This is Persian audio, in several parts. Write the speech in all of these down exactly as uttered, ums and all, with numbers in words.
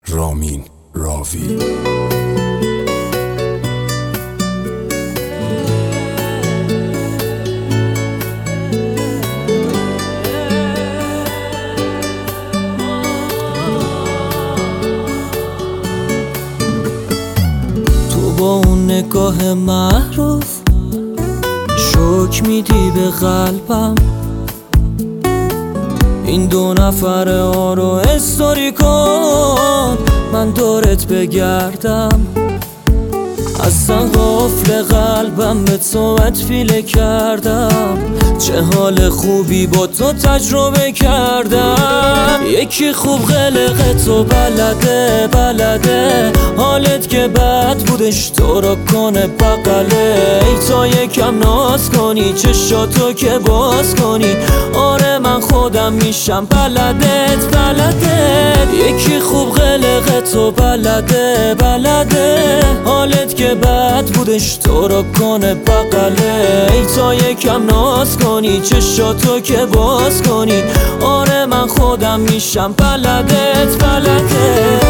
رامین راوی. تو با اون نگاه معروف شوک میدی به قلبم، این دو نفره ها رو استوری کن من دورت بگردم. اصلا قفل قلبم به تو اتفیله کردم، چه حال خوبی با تو تجربه کردم. یکی خوب قلقه تو بلده بلده، حالت که بد بودش تو رو کنه بغله. ای تا یکم ناز کنی چشاتو که باز کنی، آره من خودم میشم بلدت بلدت. یکی خوب قلقه تو بلده بلده، حالت که بد بودش تو رو کنه بغله. ای تا یکم ناز کنی چشاتو که باز کنی، آره من خودم میشم بلدت بلدت.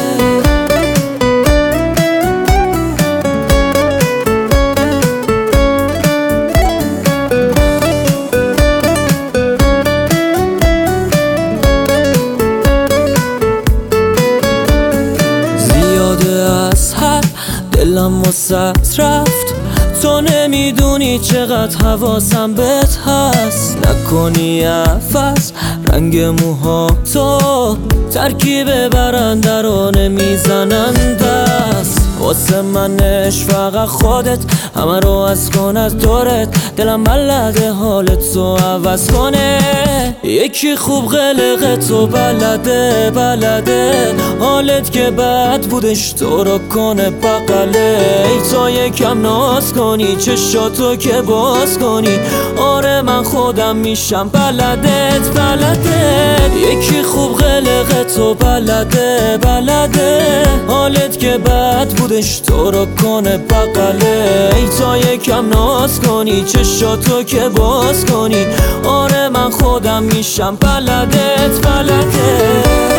دلم واسه رفت، تو نمیدونی چقدر حواسم بهت هست. نکنی عفس رنگ موها تو ترکیب برنده رو نمیزنند است. واسه منش فقط خودت همه رو از کن از دورت، دلم بلده حالت تو عوض کنه. یکی خوب قلقه تو بلده بلده، حالت که بد بودش تو رو کنه بغله. ای تا یکم ناز کنی چشاتو که باز کنی، آره من خودم میشم بلدت بلدت. یکی خوب قلقه تو بلده بلده، حالت که بد بودش تو رو کنه بغله. ای تا یکم ناز کنی چشاتو که باز کنی، آره من خودم میشم بلدت بلدت.